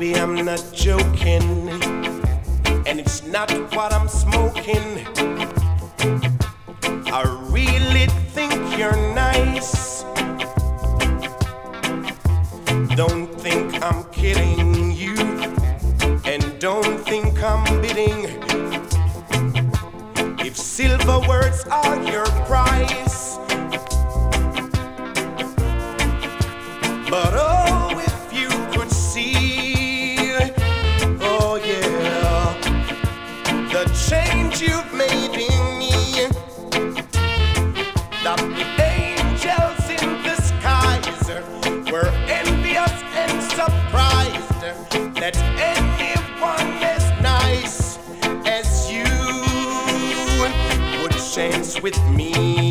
Baby, I'm not joking, and it's not what I'm smoking. I really think you're nice. Don't think I'm kidding you, and don't think I'm bidding. If silver words are your price, but oh, if you could see, oh yeah, the change you've made in me, that the angels in the skies were envious and surprised that anyone as nice as you would chance with me.